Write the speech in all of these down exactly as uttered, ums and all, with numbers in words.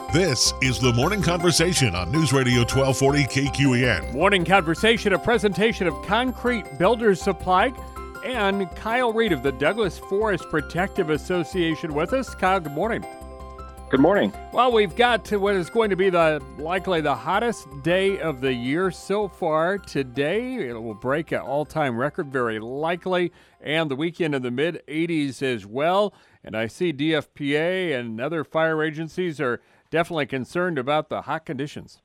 This is the Morning Conversation on News Radio twelve forty K Q E N. Morning Conversation, a presentation of Concrete Builders Supply, and Kyle Reed of the Douglas Forest Protective Association with us. Kyle, good morning. Good morning. Well, we've got to what is going to be the likely the hottest day of the year so far today. It will break an all-time record, very likely, and the weekend in the mid eighties as well. And I see D F P A and other fire agencies are definitely concerned about the hot conditions.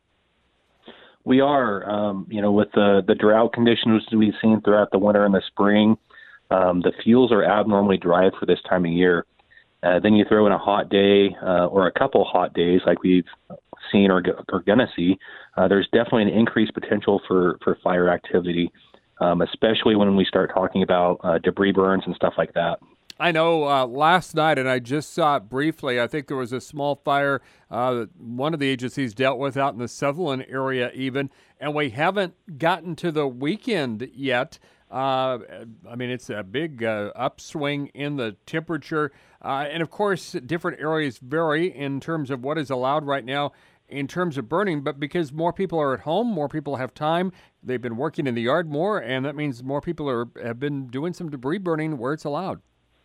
We are, um, you know, with the, the drought conditions we've seen throughout the winter and the spring, um, the fuels are abnormally dry for this time of year. Uh, then you throw in a hot day uh, or a couple hot days like we've seen or, or going to see, uh, there's definitely an increased potential for, for fire activity, um, especially when we start talking about uh, debris burns and stuff like that. I know uh, last night, and I just saw it briefly, I think there was a small fire uh, that one of the agencies dealt with out in the Sutherland area even, and we haven't gotten to the weekend yet. Uh, I mean, it's a big uh, upswing in the temperature. Uh, and, of course, different areas vary in terms of what is allowed right now in terms of burning. But because more people are at home, more people have time, they've been working in the yard more, and that means more people are have been doing some debris burning where it's allowed.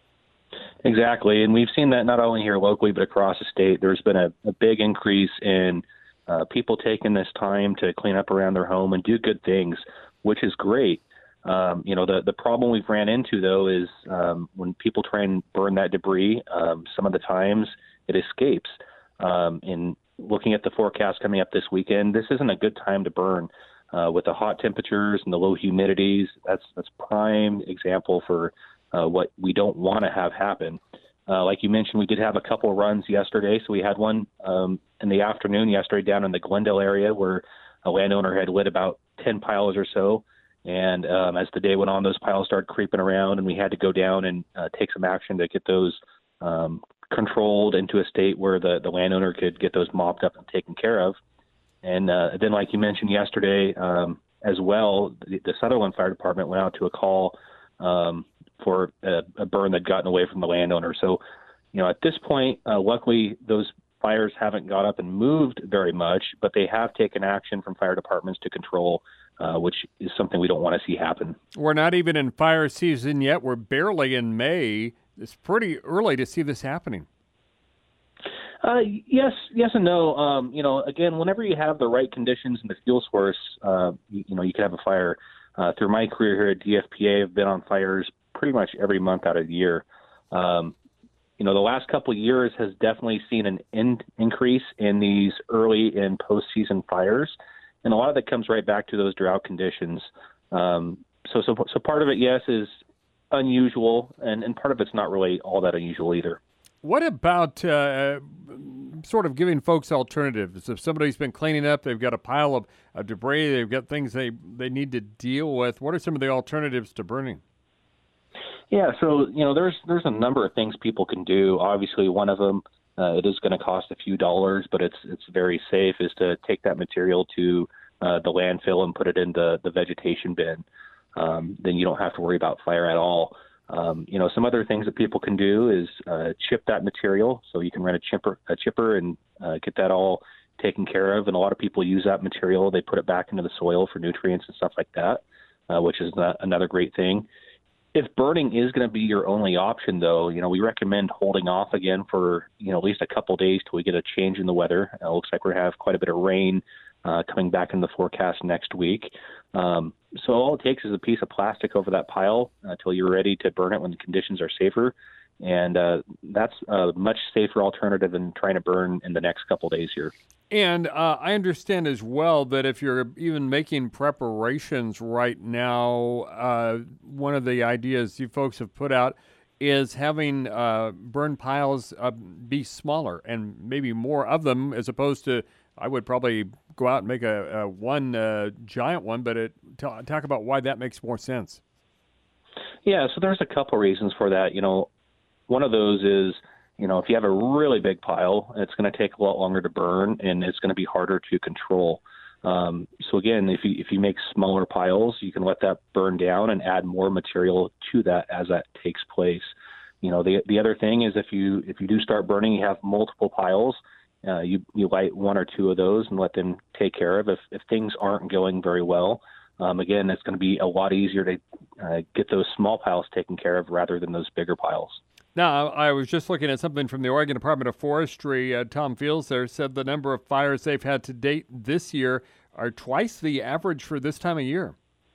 Exactly. And we've seen that not only here locally, but across the state. There's been a, a big increase in uh, people taking this time to clean up around their home and do good things, which is great. Um, you know, the, the problem we've ran into, though, is um, when people try and burn that debris, um, some of the times it escapes. Um, in looking at the forecast coming up this weekend, this isn't a good time to burn. Uh, with the hot temperatures and the low humidities, that's that's prime example for uh, what we don't want to have happen. Uh, like you mentioned, we did have a couple runs yesterday. So we had one um, in the afternoon yesterday down in the Glendale area where a landowner had lit about ten piles or so. And um, as the day went on, those piles started creeping around, and we had to go down and uh, take some action to get those um, controlled into a state where the, the landowner could get those mopped up and taken care of. And uh, then, like you mentioned yesterday um, as well, the, the Sutherland Fire Department went out to a call um, for a, a burn that gotten away from the landowner. So, you know, at this point, uh, luckily, those fires haven't got up and moved very much, but they have taken action from fire departments to control, uh, which is something we don't want to see happen. We're not even in fire season yet. We're barely in May. It's pretty early to see this happening. Uh, yes, yes and no. Um, you know, again, whenever you have the right conditions in the fuel source, uh, you, you know, you can have a fire. Uh, through my career here at D F P A, I've been on fires pretty much every month out of the year. Um, You know, the last couple of years has definitely seen an in- increase in these early and postseason fires, and a lot of that comes right back to those drought conditions. Um, so, so, so part of it, yes, is unusual, and, and part of it's not really all that unusual either. What about uh, sort of giving folks alternatives? If somebody's been cleaning up, they've got a pile of, of debris, they've got things they, they need to deal with. What are some of the alternatives to burning? Yeah, so, you know, there's there's a number of things people can do. Obviously, one of them, uh, it is going to cost a few dollars, but it's it's very safe, is to take that material to uh, the landfill and put it in the, the vegetation bin. Um, then you don't have to worry about fire at all. Um, you know, some other things that people can do is uh, chip that material. So you can rent a chipper, a chipper and uh, get that all taken care of. And a lot of people use that material. They put it back into the soil for nutrients and stuff like that, uh, which is not, another great thing. If burning is going to be your only option, though, you know, we recommend holding off again for, you know, at least a couple days till we get a change in the weather. It looks like we're going to have quite a bit of rain uh, coming back in the forecast next week. Um, so all it takes is a piece of plastic over that pile until uh, you're ready to burn it when the conditions are safer. And uh, that's a much safer alternative than trying to burn in the next couple days here. And uh, I understand as well that if you're even making preparations right now, uh, one of the ideas you folks have put out is having uh, burn piles uh, be smaller and maybe more of them, as opposed to, I would probably go out and make a, a one uh, giant one, but it, t- talk about why that makes more sense. Yeah, so there's a couple reasons for that. You know, one of those is, you know, if you have a really big pile, it's going to take a lot longer to burn, and it's going to be harder to control. Um, so again, if you if you make smaller piles, you can let that burn down and add more material to that as that takes place. You know, the the other thing is if you if you do start burning, you have multiple piles, uh, you you light one or two of those and let them take care of. If if things aren't going very well, um, again, it's going to be a lot easier to uh, get those small piles taken care of rather than those bigger piles. Now, I was just looking at something from the Oregon Department of Forestry. Uh, Tom Fields there said the number of fires they've had to date this year are twice the average for this time of year.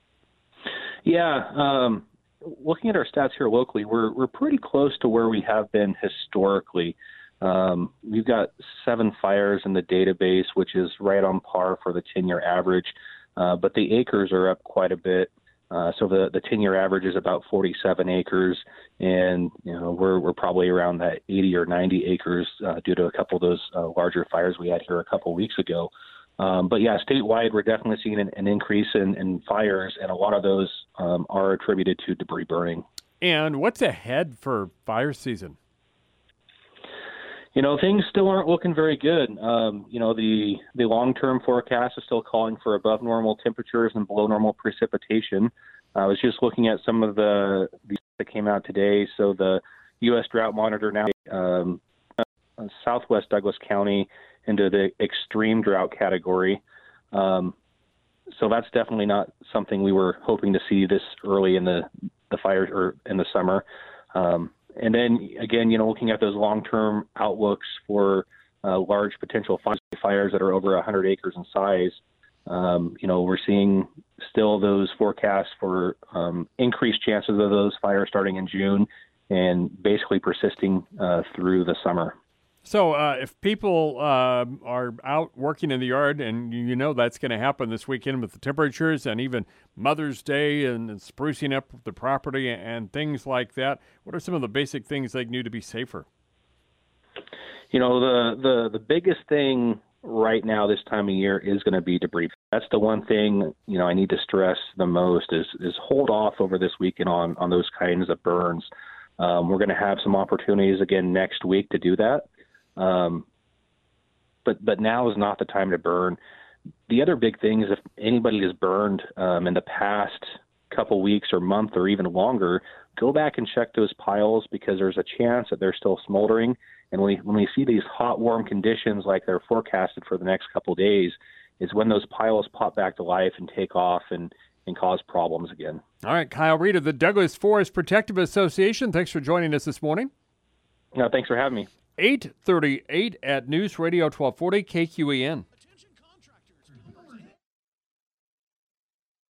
Yeah, um, looking at our stats here locally, we're we're pretty close to where we have been historically. Um, we've got seven fires in the database, which is right on par for the ten-year average, uh, but the acres are up quite a bit. Uh, so the the ten-year average is about forty-seven acres, and you know we're we're probably around that eighty or ninety acres uh, due to a couple of those uh, larger fires we had here a couple of weeks ago. Um, but yeah, statewide, we're definitely seeing an, an increase in, in fires, and a lot of those um, are attributed to debris burning. And what's ahead for fire season? You know, things still aren't looking very good. Um, you know, the, the long-term forecast is still calling for above normal temperatures and below normal precipitation. I was just looking at some of the, the that came out today. So the U S Drought Monitor now um, uh, Southwest Douglas County into the extreme drought category. Um, so that's definitely not something we were hoping to see this early in the, the fires or in the summer. Um, and then again, you know, looking at those long-term outlooks for uh, large potential fires that are over one hundred acres in size, um, you know, we're seeing still those forecasts for um, increased chances of those fires starting in June and basically persisting uh, through the summer. So uh, if people uh, are out working in the yard, and you know that's going to happen this weekend with the temperatures and even Mother's Day and, and sprucing up the property and things like that, what are some of the basic things they can do to be safer? You know, the, the, the biggest thing right now this time of year is going to be debris. That's the one thing, you know, I need to stress the most is, is hold off over this weekend on, on those kinds of burns. Um, we're going to have some opportunities again next week to do that. Um, but but now is not the time to burn. The other big thing is if anybody has burned um, in the past couple weeks or month or even longer, go back and check those piles because there's a chance that they're still smoldering. And when we, when we see these hot, warm conditions like they're forecasted for the next couple of days, is when those piles pop back to life and take off and, and cause problems again. All right, Kyle Reed of the Douglas Forest Protective Association, thanks for joining us this morning. No, thanks for having me. eight thirty-eight at News Radio twelve forty K Q E N.